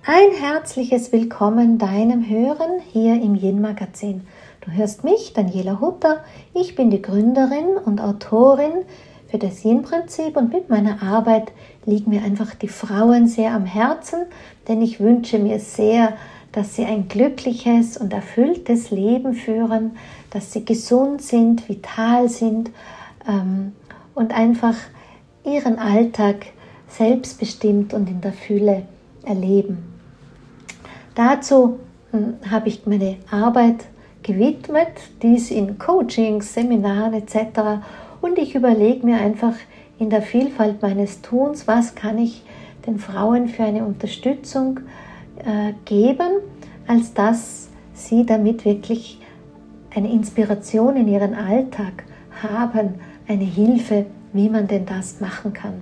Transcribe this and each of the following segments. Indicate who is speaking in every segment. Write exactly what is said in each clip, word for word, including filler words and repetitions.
Speaker 1: Ein herzliches Willkommen deinem Hören hier im Yin-Magazin. Du hörst mich, Daniela Hutter. Ich bin die Gründerin und Autorin für das Yin-Prinzip und mit meiner Arbeit liegen mir einfach die Frauen sehr am Herzen, denn ich wünsche mir sehr, dass sie ein glückliches und erfülltes Leben führen, dass sie gesund sind, vital sind ähm, und einfach ihren Alltag selbstbestimmt und in der Fülle erleben. Dazu hm, habe ich meine Arbeit gewidmet, dies in Coachings, Seminaren et cetera. Und ich überlege mir einfach in der Vielfalt meines Tuns, was kann ich den Frauen für eine Unterstützung äh, geben, als dass sie damit wirklich eine Inspiration in ihren Alltag haben, eine Hilfe, wie man denn das machen kann.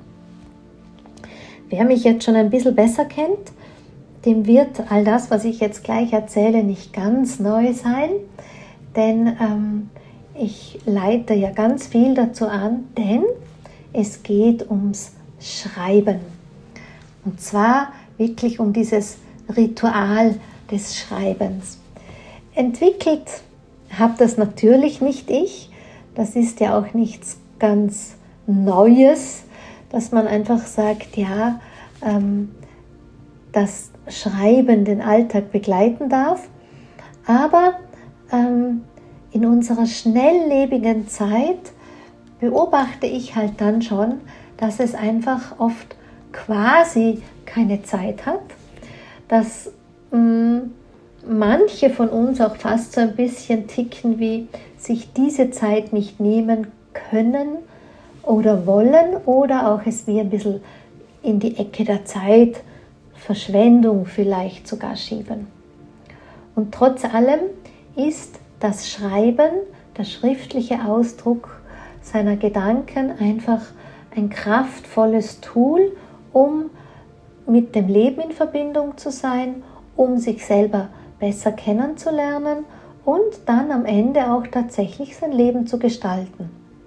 Speaker 1: Wer mich jetzt schon ein bisschen besser kennt, dem wird all das, was ich jetzt gleich erzähle, nicht ganz neu sein, denn ähm, ich leite ja ganz viel dazu an, denn es geht ums Schreiben. Und zwar wirklich um dieses Ritual des Schreibens. Entwickelt habe das natürlich nicht ich, das ist ja auch nichts ganz Neues, dass man einfach sagt, ja, ähm, das Schreiben den Alltag begleiten darf, aber ähm, in unserer schnelllebigen Zeit beobachte ich halt dann schon, dass es einfach oft quasi keine Zeit hat, dass mh, manche von uns auch fast so ein bisschen ticken, wie sich diese Zeit nicht nehmen können oder wollen oder auch es wie ein bisschen in die Ecke der Zeit Verschwendung vielleicht sogar schieben. Und trotz allem ist das Schreiben, der schriftliche Ausdruck seiner Gedanken einfach ein kraftvolles Tool, um mit dem Leben in Verbindung zu sein, um sich selber besser kennenzulernen und dann am Ende auch tatsächlich sein Leben zu gestalten.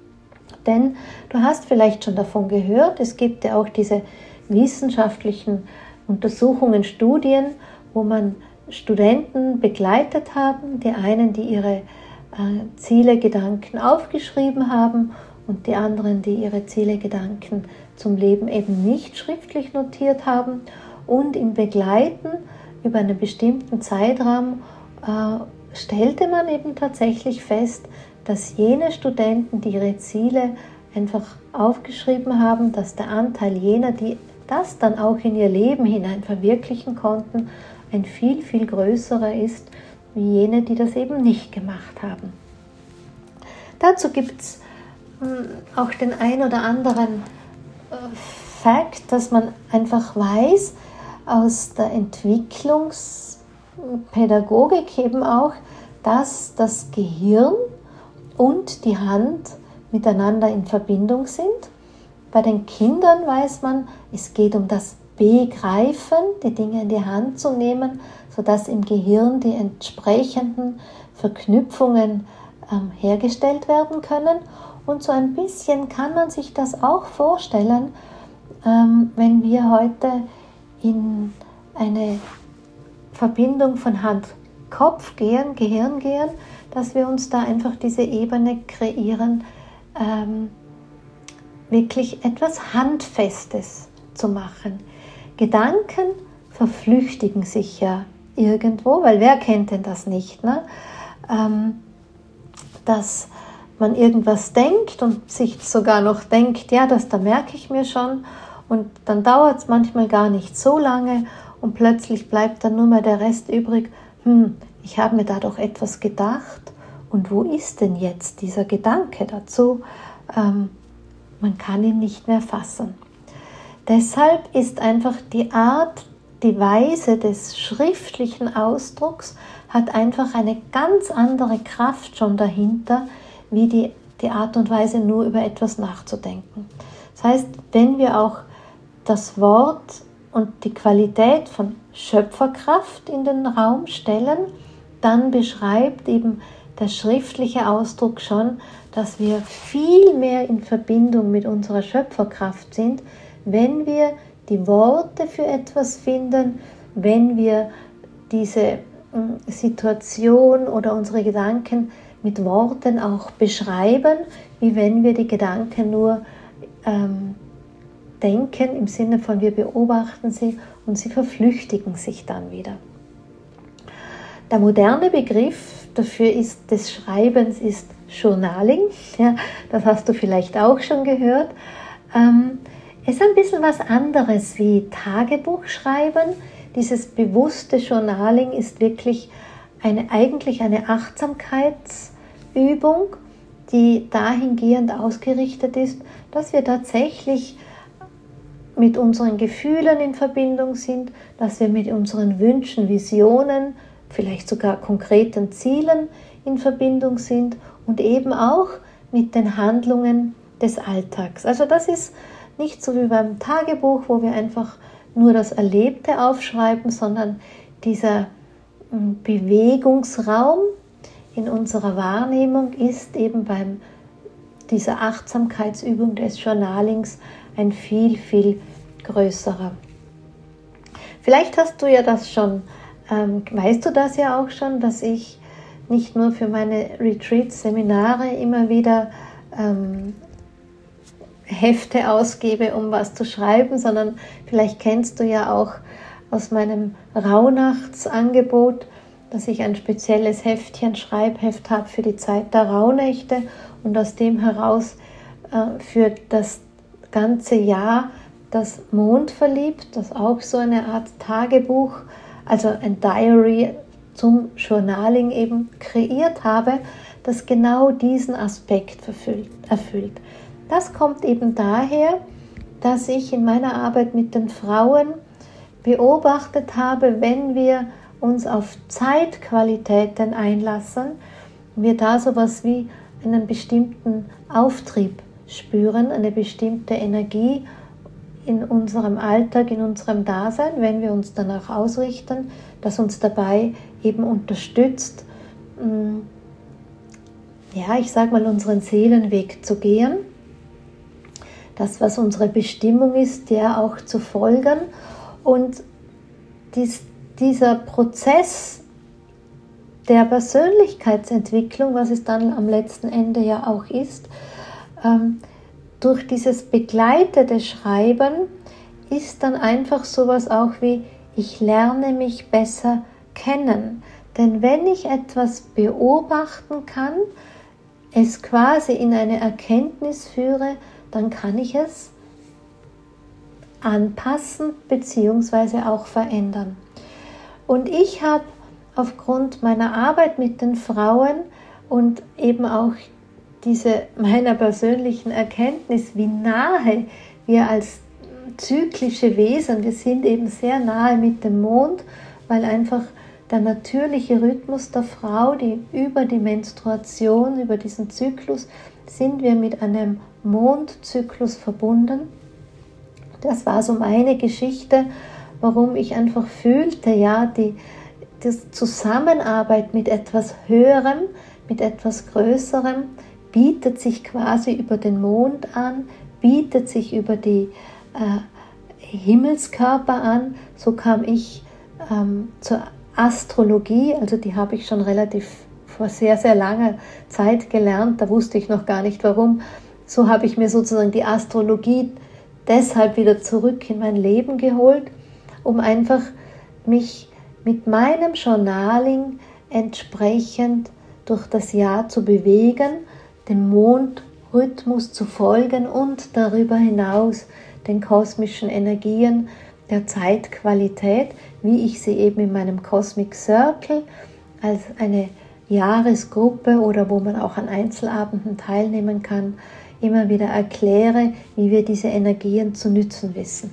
Speaker 1: Denn du hast vielleicht schon davon gehört, es gibt ja auch diese wissenschaftlichen Untersuchungen, Studien, wo man Studenten begleitet haben, die einen, die ihre äh, Ziele, Gedanken aufgeschrieben haben und die anderen, die ihre Ziele, Gedanken zum Leben eben nicht schriftlich notiert haben. Und im Begleiten über einen bestimmten Zeitraum äh, stellte man eben tatsächlich fest, dass jene Studenten, die ihre Ziele einfach aufgeschrieben haben, dass der Anteil jener, die das dann auch in ihr Leben hinein verwirklichen konnten, ein viel, viel größerer ist, wie jene, die das eben nicht gemacht haben. Dazu gibt es auch den ein oder anderen äh, Fakt, dass man einfach weiß, aus der Entwicklungspädagogik eben auch, dass das Gehirn und die Hand miteinander in Verbindung sind. Bei den Kindern weiß man, es geht um das Begreifen, die Dinge in die Hand zu nehmen, sodass im Gehirn die entsprechenden Verknüpfungen ähm, hergestellt werden können. Und so ein bisschen kann man sich das auch vorstellen, ähm, wenn wir heute in eine Verbindung von Hand-Kopf gehen, Gehirn gehen, dass wir uns da einfach diese Ebene kreieren, ähm, wirklich etwas Handfestes zu machen. Gedanken verflüchtigen sich ja irgendwo, weil wer kennt denn das nicht, ne? Ähm, dass man irgendwas denkt und sich sogar noch denkt, ja, das da merke ich mir schon und dann dauert es manchmal gar nicht so lange und plötzlich bleibt dann nur mehr der Rest übrig, hm, ich habe mir da doch etwas gedacht und wo ist denn jetzt dieser Gedanke dazu? Ähm, Man kann ihn nicht mehr fassen. Deshalb ist einfach die Art, die Weise des schriftlichen Ausdrucks hat einfach eine ganz andere Kraft schon dahinter, wie die, die Art und Weise, nur über etwas nachzudenken. Das heißt, wenn wir auch das Wort und die Qualität von Schöpferkraft in den Raum stellen, dann beschreibt eben der schriftliche Ausdruck schon, dass wir viel mehr in Verbindung mit unserer Schöpferkraft sind, wenn wir die Worte für etwas finden, wenn wir diese Situation oder unsere Gedanken mit Worten auch beschreiben, wie wenn wir die Gedanken nur ähm, denken, im Sinne von wir beobachten sie und sie verflüchtigen sich dann wieder. Der moderne Begriff dafür ist, des Schreibens ist Journaling. Ja, das hast du vielleicht auch schon gehört. Ähm, es ist ein bisschen was anderes wie Tagebuch schreiben. Dieses bewusste Journaling ist wirklich eine, eigentlich eine Achtsamkeitsübung, die dahingehend ausgerichtet ist, dass wir tatsächlich mit unseren Gefühlen in Verbindung sind, dass wir mit unseren Wünschen, Visionen, vielleicht sogar konkreten Zielen in Verbindung sind und eben auch mit den Handlungen des Alltags. Also das ist nicht so wie beim Tagebuch, wo wir einfach nur das Erlebte aufschreiben, sondern dieser Bewegungsraum in unserer Wahrnehmung ist eben beim dieser Achtsamkeitsübung des Journalings ein viel, viel größerer. Vielleicht hast du ja das schon, ähm, weißt du das ja auch schon, dass ich nicht nur für meine Retreats, Seminare immer wieder ähm, Hefte ausgebe, um was zu schreiben, sondern vielleicht kennst du ja auch aus meinem Rauhnachtsangebot, dass ich ein spezielles Heftchen, Schreibheft habe für die Zeit der Rauhnächte und aus dem heraus äh, für das ganze Jahr das Mondverliebt, das auch so eine Art Tagebuch, also ein Diary zum Journaling eben kreiert habe, das genau diesen Aspekt erfüllt. Das kommt eben daher, dass ich in meiner Arbeit mit den Frauen beobachtet habe, wenn wir uns auf Zeitqualitäten einlassen, wir da sowas wie einen bestimmten Auftrieb spüren, eine bestimmte Energie in unserem Alltag, in unserem Dasein, wenn wir uns danach ausrichten, das uns dabei eben unterstützt, ja, ich sage mal, unseren Seelenweg zu gehen. Das, was unsere Bestimmung ist, der auch zu folgen. Und dies, dieser Prozess der Persönlichkeitsentwicklung, was es dann am letzten Ende ja auch ist, ähm, durch dieses begleitete Schreiben ist dann einfach sowas auch wie, ich lerne mich besser kennen. Denn wenn ich etwas beobachten kann, es quasi in eine Erkenntnis führe, dann kann ich es anpassen bzw. auch verändern. Und ich habe aufgrund meiner Arbeit mit den Frauen und eben auch diese meiner persönlichen Erkenntnis, wie nahe wir als zyklische Wesen, wir sind eben sehr nahe mit dem Mond, weil einfach der natürliche Rhythmus der Frau, die über die Menstruation, über diesen Zyklus, sind wir mit einem Mondzyklus verbunden. Das war so meine Geschichte, warum ich einfach fühlte, ja, die, die Zusammenarbeit mit etwas Höherem, mit etwas Größerem, bietet sich quasi über den Mond an, bietet sich über die äh, Himmelskörper an. So kam ich ähm, zur Astrologie, also die habe ich schon relativ vor sehr, sehr langer Zeit gelernt, da wusste ich noch gar nicht warum. So habe ich mir sozusagen die Astrologie deshalb wieder zurück in mein Leben geholt, um einfach mich mit meinem Journaling entsprechend durch das Jahr zu bewegen, dem Mondrhythmus zu folgen und darüber hinaus den kosmischen Energien der Zeitqualität, wie ich sie eben in meinem Cosmic Circle als eine Jahresgruppe oder wo man auch an Einzelabenden teilnehmen kann, immer wieder erkläre, wie wir diese Energien zu nützen wissen.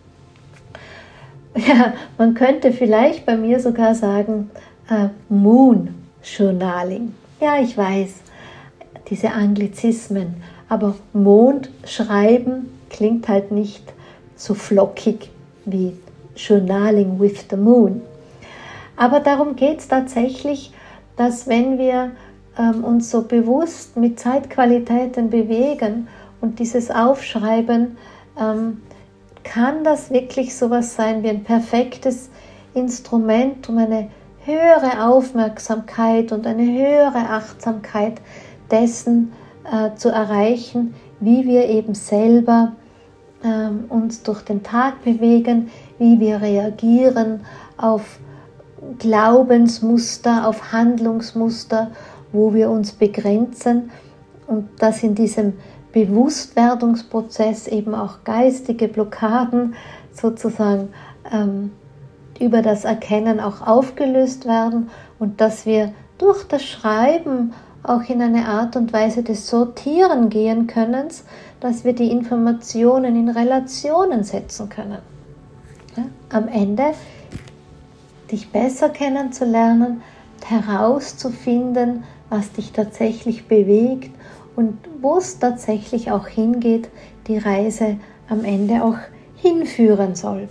Speaker 1: Ja, man könnte vielleicht bei mir sogar sagen, äh, Moon Journaling. Ja, ich weiß, diese Anglizismen, aber Mond schreiben klingt halt nicht so flockig wie Journaling with the Moon. Aber darum geht es tatsächlich, dass wenn wir ähm, uns so bewusst mit Zeitqualitäten bewegen und dieses Aufschreiben, ähm, kann das wirklich sowas sein wie ein perfektes Instrument, um eine höhere Aufmerksamkeit und eine höhere Achtsamkeit dessen äh, zu erreichen, wie wir eben selber ähm, uns durch den Tag bewegen, wie wir reagieren auf Glaubensmuster, auf Handlungsmuster, wo wir uns begrenzen, und dass in diesem Bewusstwerdungsprozess eben auch geistige Blockaden sozusagen ähm, über das Erkennen auch aufgelöst werden und dass wir durch das Schreiben auch in eine Art und Weise des Sortieren gehen können, dass wir die Informationen in Relationen setzen können. Ja, am Ende dich besser kennenzulernen, herauszufinden, was dich tatsächlich bewegt und wo es tatsächlich auch hingeht, die Reise am Ende auch hinführen soll.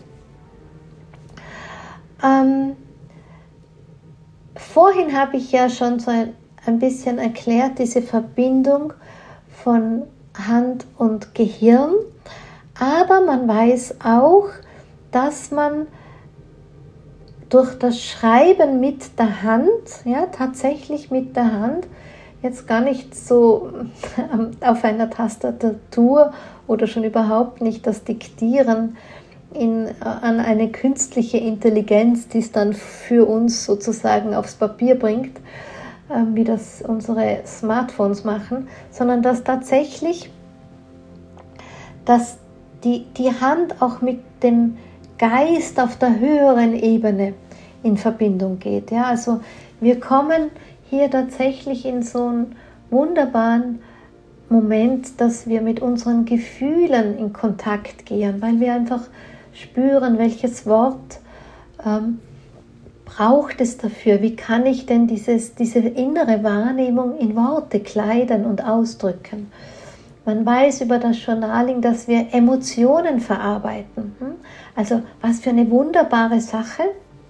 Speaker 1: Ähm, vorhin habe ich ja schon so ein, ein bisschen erklärt, diese Verbindung von Hand und Gehirn, aber man weiß auch, dass man durch das Schreiben mit der Hand, ja, tatsächlich mit der Hand, jetzt gar nicht so auf einer Tastatur oder schon überhaupt nicht das Diktieren in, an eine künstliche Intelligenz, die es dann für uns sozusagen aufs Papier bringt, äh, wie das unsere Smartphones machen, sondern dass tatsächlich dass die, die Hand auch mit dem Geist auf der höheren Ebene in Verbindung geht. Ja, also wir kommen hier tatsächlich in so einen wunderbaren Moment, dass wir mit unseren Gefühlen in Kontakt gehen, weil wir einfach spüren, welches Wort ähm, braucht es dafür, wie kann ich denn dieses, diese innere Wahrnehmung in Worte kleiden und ausdrücken. Man weiß über das Journaling, dass wir Emotionen verarbeiten. Also was für eine wunderbare Sache,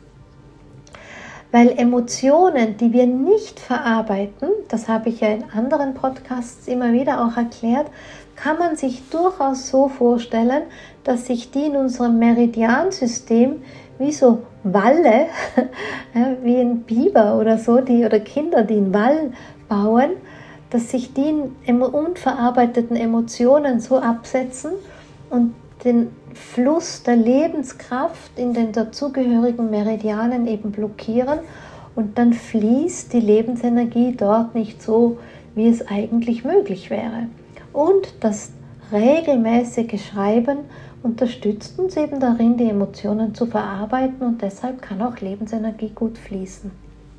Speaker 1: weil Emotionen, die wir nicht verarbeiten, das habe ich ja in anderen Podcasts immer wieder auch erklärt, kann man sich durchaus so vorstellen, dass sich die in unserem Meridiansystem wie so Walle, wie ein Biber oder so, die, oder Kinder, die einen Wall bauen, dass sich die unverarbeiteten Emotionen so absetzen und den Fluss der Lebenskraft in den dazugehörigen Meridianen eben blockieren und dann fließt die Lebensenergie dort nicht so, wie es eigentlich möglich wäre. Und das regelmäßige Schreiben unterstützt uns eben darin, die Emotionen zu verarbeiten und deshalb kann auch Lebensenergie gut fließen.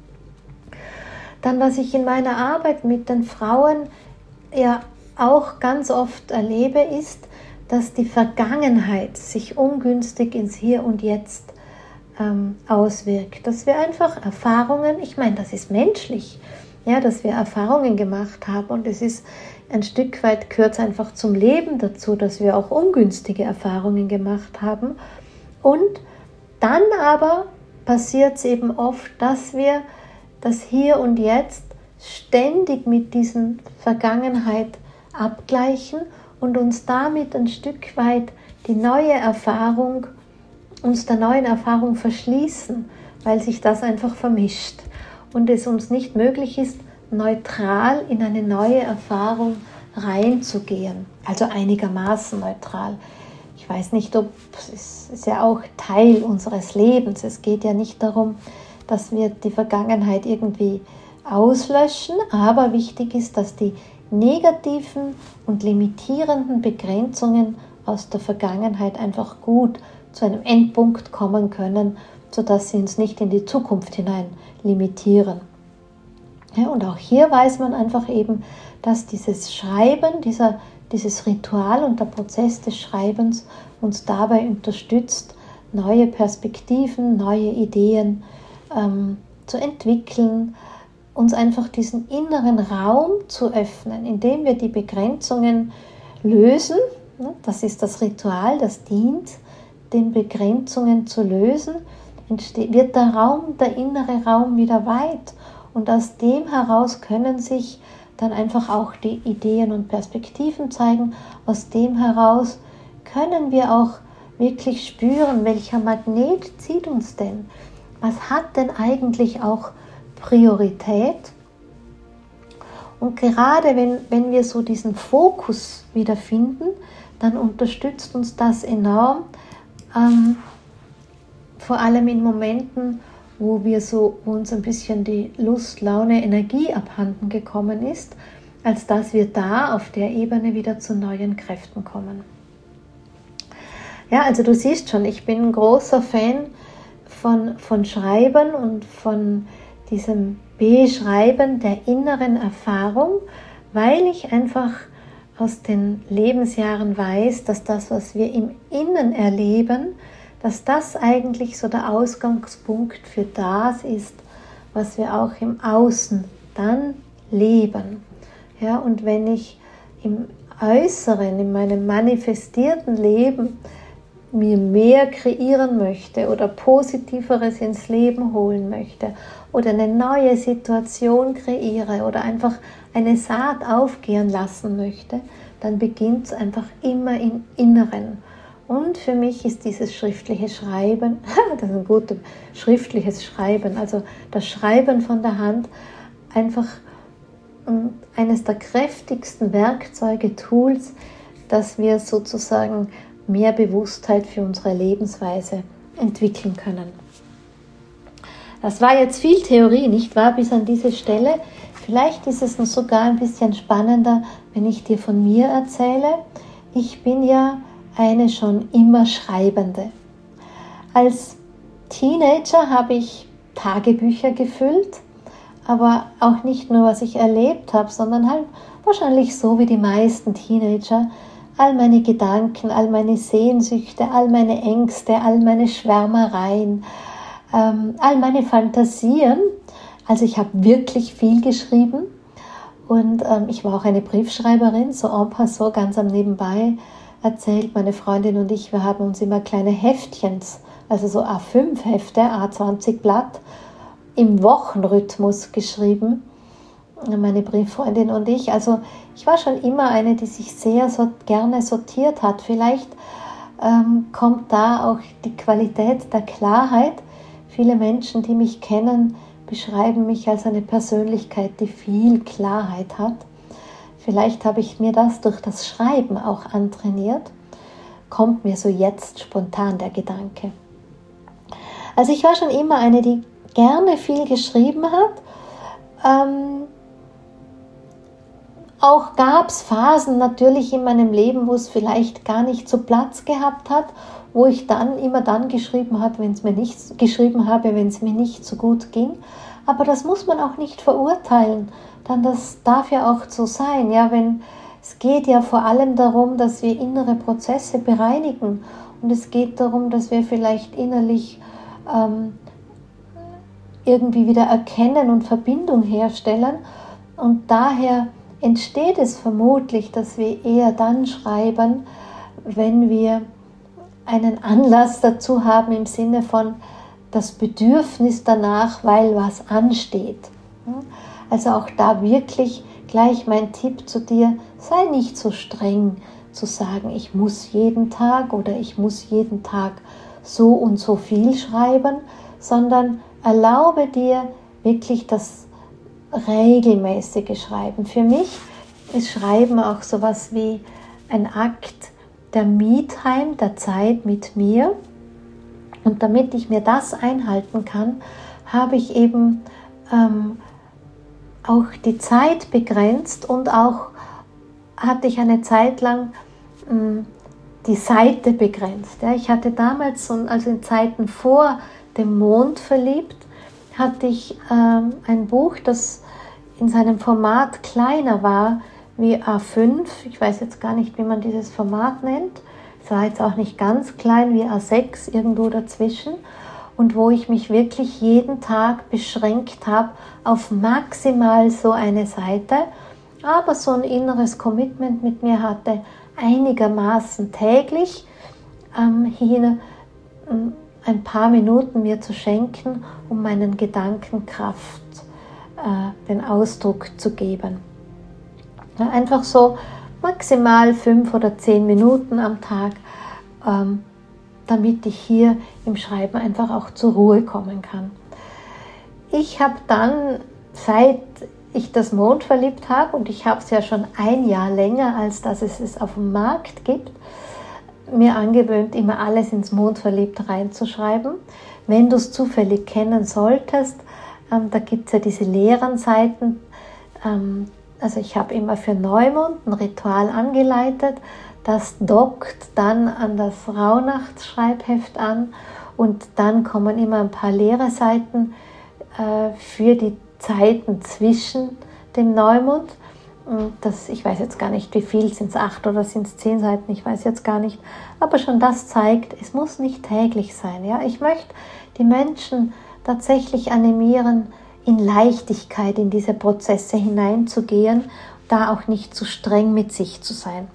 Speaker 1: Dann, was ich in meiner Arbeit mit den Frauen ja auch ganz oft erlebe, ist, dass die Vergangenheit sich ungünstig ins Hier und Jetzt ähm, auswirkt. Dass wir einfach Erfahrungen, ich meine, das ist menschlich, ja, dass wir Erfahrungen gemacht haben und es ist ein Stück weit, gehört es einfach zum Leben dazu, dass wir auch ungünstige Erfahrungen gemacht haben. Und dann aber passiert es eben oft, dass wir das Hier und Jetzt ständig mit diesen Vergangenheit abgleichen und uns damit ein Stück weit die neue Erfahrung, uns der neuen Erfahrung verschließen, weil sich das einfach vermischt und es uns nicht möglich ist, neutral in eine neue Erfahrung reinzugehen, also einigermaßen neutral. Ich weiß nicht, ob es ist ja auch Teil unseres Lebens. Es geht ja nicht darum, dass wir die Vergangenheit irgendwie auslöschen, aber wichtig ist, dass die negativen und limitierenden Begrenzungen aus der Vergangenheit einfach gut zu einem Endpunkt kommen können, sodass sie uns nicht in die Zukunft hinein limitieren. Ja, und auch hier weiß man einfach eben, dass dieses Schreiben, dieser, dieses Ritual und der Prozess des Schreibens uns dabei unterstützt, neue Perspektiven, neue Ideen ähm, zu entwickeln, uns einfach diesen inneren Raum zu öffnen, indem wir die Begrenzungen lösen. Das ist das Ritual, das dient, den Begrenzungen zu lösen, entsteht, wird der Raum, der innere Raum wieder weit und aus dem heraus können sich dann einfach auch die Ideen und Perspektiven zeigen. Aus dem heraus können wir auch wirklich spüren, welcher Magnet zieht uns denn? Was hat denn eigentlich auch Priorität? Und gerade wenn, wenn wir so diesen Fokus wieder finden, dann unterstützt uns das enorm, ähm, vor allem in Momenten, wo wir so, wo uns ein bisschen die Lust, Laune, Energie abhanden gekommen ist, als dass wir da auf der Ebene wieder zu neuen Kräften kommen. Ja, also du siehst schon, ich bin ein großer Fan von, von Schreiben und von diesem Beschreiben der inneren Erfahrung, weil ich einfach aus den Lebensjahren weiß, dass das, was wir im Innen erleben, dass das eigentlich so der Ausgangspunkt für das ist, was wir auch im Außen dann leben. Ja, und wenn ich im Äußeren, in meinem manifestierten Leben mir mehr kreieren möchte oder Positiveres ins Leben holen möchte oder eine neue Situation kreiere oder einfach eine Saat aufgehen lassen möchte, dann beginnt es einfach immer im Inneren. Und für mich ist dieses schriftliche Schreiben, das ist ein gutes schriftliches Schreiben, also das Schreiben von der Hand, einfach eines der kräftigsten Werkzeuge, Tools, dass wir sozusagen mehr Bewusstheit für unsere Lebensweise entwickeln können. Das war jetzt viel Theorie, nicht wahr, bis an diese Stelle. Vielleicht ist es sogar ein bisschen spannender, wenn ich dir von mir erzähle. Ich bin ja eine schon immer Schreibende. Als Teenager habe ich Tagebücher gefüllt, aber auch nicht nur, was ich erlebt habe, sondern halt wahrscheinlich so wie die meisten Teenager, all meine Gedanken, all meine Sehnsüchte, all meine Ängste, all meine Schwärmereien, ähm, all meine Fantasien. Also ich habe wirklich viel geschrieben und ähm, ich war auch eine Briefschreiberin, so en passant, ganz am Nebenbei erzählt. Meine Freundin und ich, wir haben uns immer kleine Heftchens, also so A fünf Hefte, A zwanzig Blatt, im Wochenrhythmus geschrieben, meine Brieffreundin und ich. Also ich war schon immer eine, die sich sehr so gerne sortiert hat. Vielleicht ähm, kommt da auch die Qualität der Klarheit. Viele Menschen, die mich kennen, beschreiben mich als eine Persönlichkeit, die viel Klarheit hat. Vielleicht habe ich mir das durch das Schreiben auch antrainiert. Kommt mir so jetzt spontan der Gedanke. Also ich war schon immer eine, die gerne viel geschrieben hat. Ähm, auch gab es Phasen natürlich in meinem Leben, wo es vielleicht gar nicht so Platz gehabt hat, wo ich dann immer dann geschrieben habe, wenn es mir nicht geschrieben habe, wenn es mir nicht so gut ging. Aber das muss man auch nicht verurteilen, dann das darf ja auch so sein. Ja, wenn es geht ja vor allem darum, dass wir innere Prozesse bereinigen und es geht darum, dass wir vielleicht innerlich ähm, irgendwie wieder erkennen und Verbindung herstellen und daher entsteht es vermutlich, dass wir eher dann schreiben, wenn wir einen Anlass dazu haben im Sinne von das Bedürfnis danach, weil was ansteht. Also auch da wirklich gleich mein Tipp zu dir, sei nicht so streng zu sagen, ich muss jeden Tag oder ich muss jeden Tag so und so viel schreiben, sondern erlaube dir wirklich das regelmäßige Schreiben. Für mich ist Schreiben auch sowas wie ein Akt der Me-Time, der Zeit mit mir. Und damit ich mir das einhalten kann, habe ich eben ähm, auch die Zeit begrenzt und auch hatte ich eine Zeit lang ähm, die Seite begrenzt. Ja, ich hatte damals, also in Zeiten vor dem Mond verliebt, hatte ich ähm, ein Buch, das in seinem Format kleiner war wie A fünf. Ich weiß jetzt gar nicht, wie man dieses Format nennt. Es war jetzt auch nicht ganz klein wie A sechs, irgendwo dazwischen. Und wo ich mich wirklich jeden Tag beschränkt habe auf maximal so eine Seite, aber so ein inneres Commitment mit mir hatte, einigermaßen täglich ähm, hier ähm, ein paar Minuten mir zu schenken, um meinen Gedanken Kraft, äh, den Ausdruck zu geben. Ja, einfach so maximal fünf oder zehn Minuten am Tag, ähm, damit ich hier im Schreiben einfach auch zur Ruhe kommen kann. Ich habe dann, seit ich das Mondverliebt habe, und ich habe es ja schon ein Jahr länger, als dass es es auf dem Markt gibt, mir angewöhnt, immer alles ins Mondverliebt reinzuschreiben. Wenn du es zufällig kennen solltest, ähm, da gibt es ja diese leeren Seiten. Ähm, also ich habe immer für Neumond ein Ritual angeleitet, das dockt dann an das Rauhnachtsschreibheft an und dann kommen immer ein paar leere Seiten äh, für die Zeiten zwischen dem Neumond. Das, ich weiß jetzt gar nicht, wie viel, sind es acht oder sind es zehn Seiten, ich weiß jetzt gar nicht. Aber schon das zeigt, es muss nicht täglich sein. Ja? Ich möchte die Menschen tatsächlich animieren, in Leichtigkeit in diese Prozesse hineinzugehen, da auch nicht zu streng mit sich zu sein.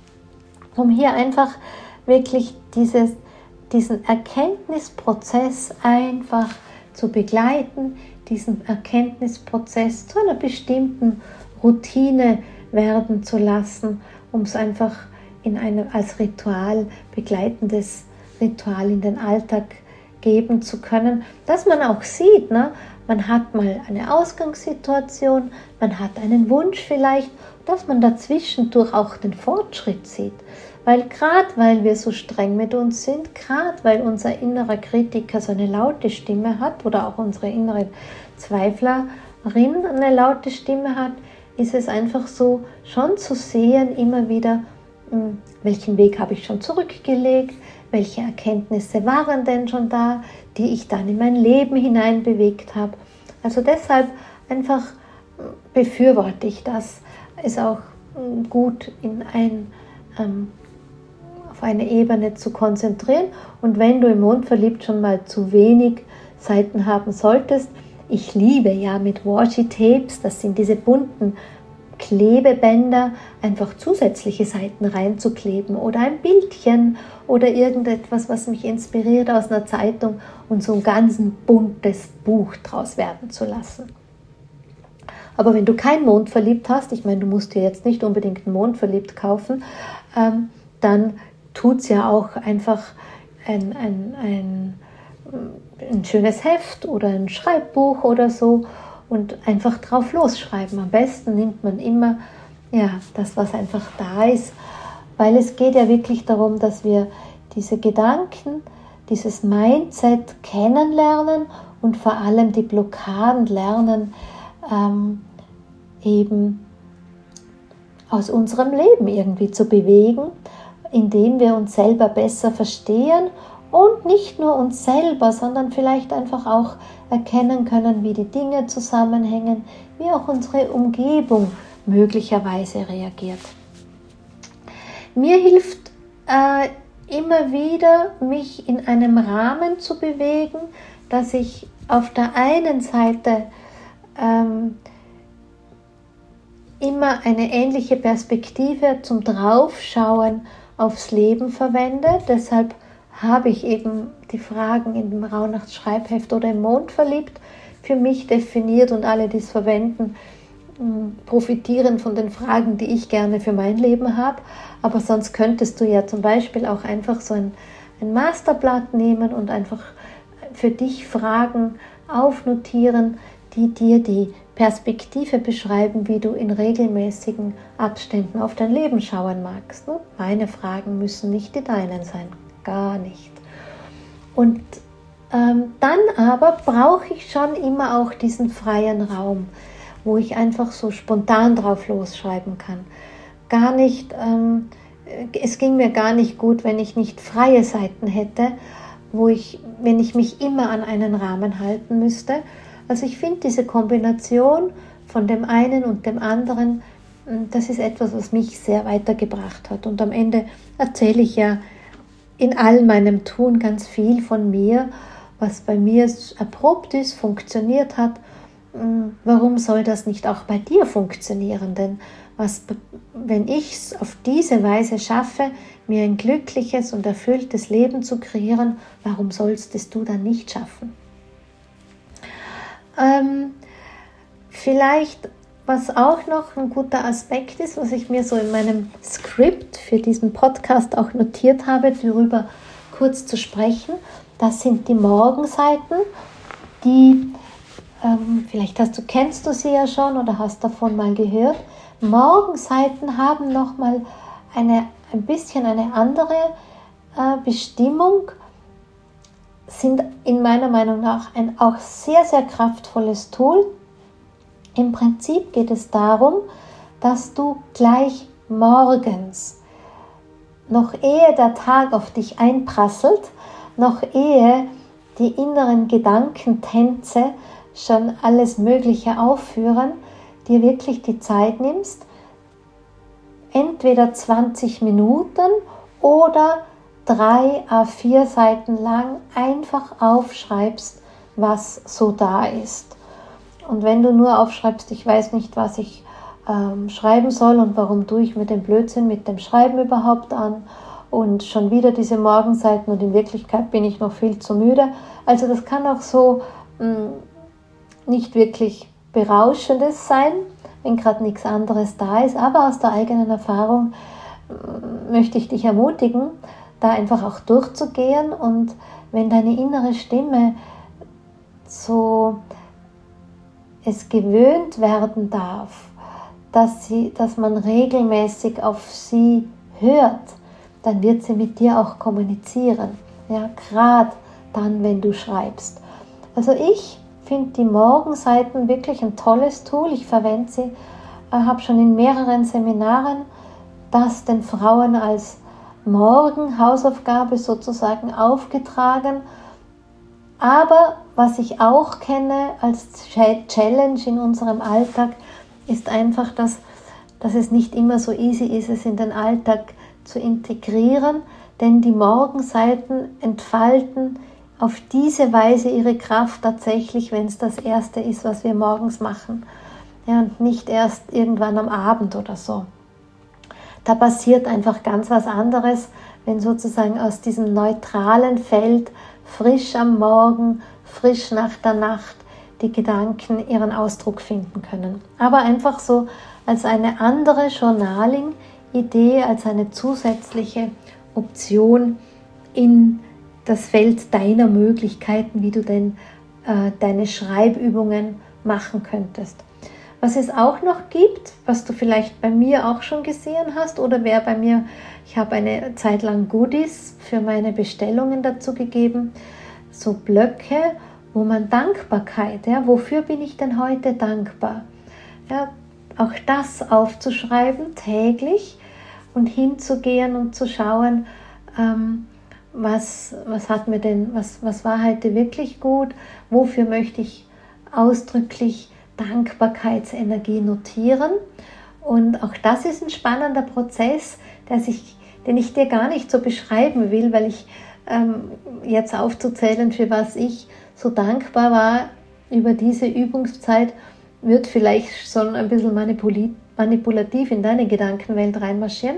Speaker 1: Um hier einfach wirklich dieses, diesen Erkenntnisprozess einfach zu begleiten, diesen Erkenntnisprozess zu einer bestimmten Routine werden zu lassen, um es einfach in einem als Ritual, begleitendes Ritual in den Alltag geben zu können, dass man auch sieht, ne? Man hat mal eine Ausgangssituation, man hat einen Wunsch vielleicht, dass man dazwischendurch auch den Fortschritt sieht. Weil gerade weil wir so streng mit uns sind, gerade weil unser innerer Kritiker so eine laute Stimme hat oder auch unsere innere Zweiflerin eine laute Stimme hat, ist es einfach so, schon zu sehen immer wieder, welchen Weg habe ich schon zurückgelegt, welche Erkenntnisse waren denn schon da, die ich dann in mein Leben hinein bewegt habe. Also deshalb einfach befürworte ich das, es auch gut in ein, ähm, auf eine Ebene zu konzentrieren. Und wenn du im Mondverliebt schon mal zu wenig Seiten haben solltest, ich liebe ja mit Washi-Tapes, das sind diese bunten Klebebänder, einfach zusätzliche Seiten reinzukleben oder ein Bildchen oder irgendetwas, was mich inspiriert aus einer Zeitung und so ein ganz buntes Buch draus werden zu lassen. Aber wenn du kein Mondverliebt hast, ich meine, du musst dir jetzt nicht unbedingt ein Mondverliebt kaufen, ähm, dann tut es ja auch einfach ein, ein, ein, ein schönes Heft oder ein Schreibbuch oder so und einfach drauf losschreiben. Am besten nimmt man immer ja, das, was einfach da ist, weil es geht ja wirklich darum, dass wir diese Gedanken, dieses Mindset kennenlernen und vor allem die Blockaden lernen, ähm, eben aus unserem Leben irgendwie zu bewegen, indem wir uns selber besser verstehen und nicht nur uns selber, sondern vielleicht einfach auch erkennen können, wie die Dinge zusammenhängen, wie auch unsere Umgebung möglicherweise reagiert. Mir hilft äh, immer wieder, mich in einem Rahmen zu bewegen, dass ich auf der einen Seite ähm, immer eine ähnliche Perspektive zum Draufschauen aufs Leben verwende. Deshalb habe ich eben die Fragen in dem Rauhnachtsschreibheft oder im Mondverliebt für mich definiert und alle, die es verwenden, profitieren von den Fragen, die ich gerne für mein Leben habe. Aber sonst könntest du ja zum Beispiel auch einfach so ein, ein Masterblatt nehmen und einfach für dich Fragen aufnotieren, die dir die Perspektive beschreiben, wie du in regelmäßigen Abständen auf dein Leben schauen magst. Meine Fragen müssen nicht die deinen sein, gar nicht. Und ähm, dann aber brauche ich schon immer auch diesen freien Raum, wo ich einfach so spontan drauf losschreiben kann. Gar nicht, ähm, es ging mir gar nicht gut, wenn ich nicht freie Seiten hätte, wo ich, wenn ich mich immer an einen Rahmen halten müsste. Also ich finde diese Kombination von dem einen und dem anderen, das ist etwas, was mich sehr weitergebracht hat. Und am Ende erzähle ich ja in all meinem Tun ganz viel von mir, was bei mir erprobt ist, funktioniert hat. Warum soll das nicht auch bei dir funktionieren? Denn was, wenn ich es auf diese Weise schaffe, mir ein glückliches und erfülltes Leben zu kreieren, warum sollst es du dann nicht schaffen? Ähm, vielleicht, was auch noch ein guter Aspekt ist, was ich mir so in meinem Skript für diesen Podcast auch notiert habe, darüber kurz zu sprechen. Das sind die Morgenseiten, die, ähm, vielleicht hast du, kennst du sie ja schon oder hast davon mal gehört. Morgenseiten haben nochmal eine, ein bisschen eine andere äh, Bestimmung, sind in meiner Meinung nach ein auch sehr, sehr kraftvolles Tool. Im Prinzip geht es darum, dass du gleich morgens, noch ehe der Tag auf dich einprasselt, noch ehe die inneren Gedankentänze schon alles Mögliche aufführen, dir wirklich die Zeit nimmst, entweder zwanzig Minuten oder drei A vier Seiten lang einfach aufschreibst, was so da ist. Und wenn du nur aufschreibst, ich weiß nicht, was ich ähm, schreiben soll und warum tue ich mir den Blödsinn mit dem Schreiben überhaupt an und schon wieder diese Morgenseiten und in Wirklichkeit bin ich noch viel zu müde. Also das kann auch so mh, nicht wirklich Berauschendes sein, wenn gerade nichts anderes da ist, aber aus der eigenen Erfahrung mh, möchte ich dich ermutigen, da einfach auch durchzugehen und wenn deine innere Stimme so es gewöhnt werden darf, dass, sie, dass man regelmäßig auf sie hört, dann wird sie mit dir auch kommunizieren. Ja, gerade dann, wenn du schreibst. Also ich finde die Morgenseiten wirklich ein tolles Tool. Ich verwende sie, äh, habe schon in mehreren Seminaren das den Frauen als Morgenhausaufgabe sozusagen aufgetragen. Aber was ich auch kenne als Challenge in unserem Alltag, ist einfach, dass, dass es nicht immer so easy ist, es in den Alltag zu integrieren, denn die Morgenseiten entfalten auf diese Weise ihre Kraft tatsächlich, wenn es das Erste ist, was wir morgens machen. Ja, und nicht erst irgendwann am Abend oder so. Da passiert einfach ganz was anderes, wenn sozusagen aus diesem neutralen Feld frisch am Morgen, frisch nach der Nacht die Gedanken ihren Ausdruck finden können. Aber einfach so als eine andere Journaling-Idee, als eine zusätzliche Option in das Feld deiner Möglichkeiten, wie du denn äh, deine Schreibübungen machen könntest. Was es auch noch gibt, was du vielleicht bei mir auch schon gesehen hast oder wer bei mir, ich habe eine Zeit lang Goodies für meine Bestellungen dazu gegeben, so Blöcke, wo man Dankbarkeit, ja, wofür bin ich denn heute dankbar? Ja, auch das aufzuschreiben täglich und hinzugehen und zu schauen, ähm, was, was hat mir denn, was, was war heute wirklich gut, wofür möchte ich ausdrücklich Dankbarkeitsenergie notieren. Und auch das ist ein spannender Prozess, der sich, den ich dir gar nicht so beschreiben will, weil ich ähm, jetzt aufzuzählen, für was ich so dankbar war über diese Übungszeit, wird vielleicht schon ein bisschen manipulativ in deine Gedankenwelt reinmarschieren.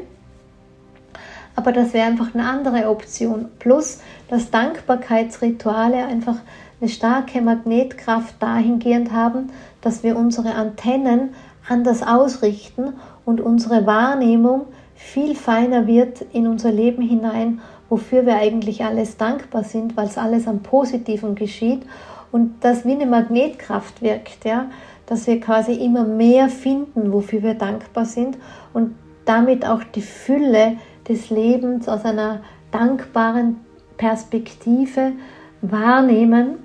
Speaker 1: Aber das wäre einfach eine andere Option. Plus, dass Dankbarkeitsrituale einfach eine starke Magnetkraft dahingehend haben, dass wir unsere Antennen anders ausrichten und unsere Wahrnehmung viel feiner wird in unser Leben hinein, wofür wir eigentlich alles dankbar sind, weil es alles am Positiven geschieht und das wie eine Magnetkraft wirkt, ja, dass wir quasi immer mehr finden, wofür wir dankbar sind und damit auch die Fülle des Lebens aus einer dankbaren Perspektive wahrnehmen.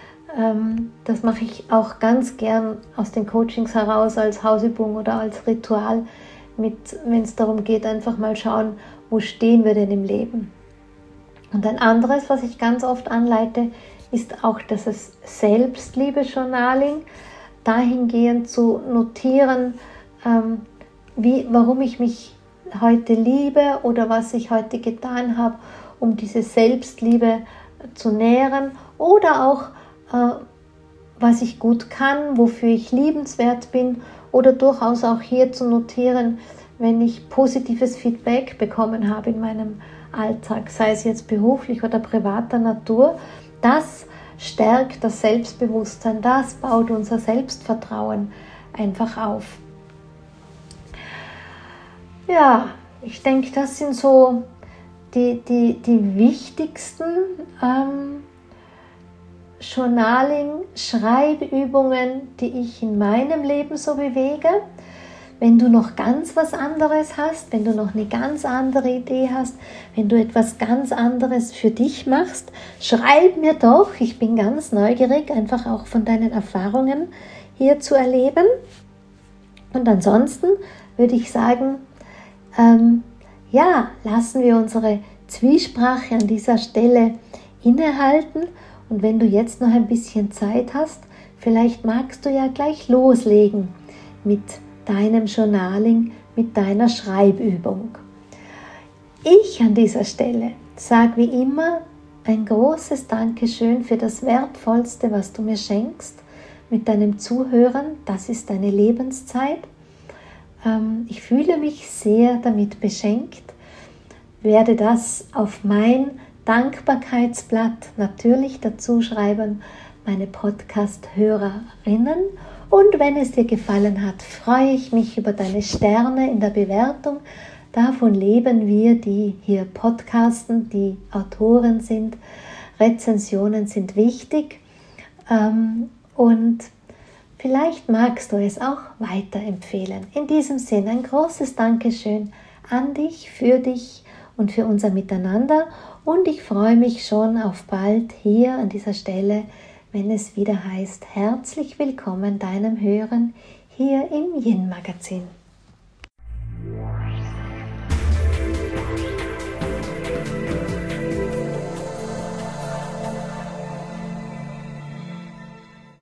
Speaker 1: Das mache ich auch ganz gern aus den Coachings heraus als Hausübung oder als Ritual, mit, wenn es darum geht, einfach mal schauen, wo stehen wir denn im Leben. Und ein anderes, was ich ganz oft anleite, ist auch das Selbstliebe-Journaling, dahingehend zu notieren, ähm, wie, warum ich mich heute liebe oder was ich heute getan habe, um diese Selbstliebe zu nähren oder auch, äh, was ich gut kann, wofür ich liebenswert bin oder durchaus auch hier zu notieren, wenn ich positives Feedback bekommen habe in meinem Alltag, sei es jetzt beruflich oder privater Natur. Das stärkt das Selbstbewusstsein, das baut unser Selbstvertrauen einfach auf. Ja, ich denke, das sind so die, die, die wichtigsten ähm, Journaling, Schreibübungen, die ich in meinem Leben so bewege. Wenn du noch ganz was anderes hast, wenn du noch eine ganz andere Idee hast, wenn du etwas ganz anderes für dich machst, schreib mir doch. Ich bin ganz neugierig, einfach auch von deinen Erfahrungen hier zu erleben. Und ansonsten würde ich sagen, ähm, ja, lassen wir unsere Zwiesprache an dieser Stelle innehalten. Und wenn du jetzt noch ein bisschen Zeit hast, vielleicht magst du ja gleich loslegen mit deinem Journaling, mit deiner Schreibübung. Ich an dieser Stelle sage wie immer ein großes Dankeschön für das Wertvollste, was du mir schenkst, mit deinem Zuhören. Das ist deine Lebenszeit. Ich fühle mich sehr damit beschenkt, werde das auf mein Dankbarkeitsblatt natürlich dazu schreiben, meine Podcast-Hörerinnen. Und wenn es dir gefallen hat, freue ich mich über deine Sterne in der Bewertung. Davon leben wir, die hier podcasten, die Autoren sind. Rezensionen sind wichtig. Und vielleicht magst du es auch weiterempfehlen. In diesem Sinne ein großes Dankeschön an dich, für dich und für unser Miteinander. Und ich freue mich schon auf bald hier an dieser Stelle, wenn es wieder heißt, herzlich willkommen deinem Hören hier im Yin Magazin.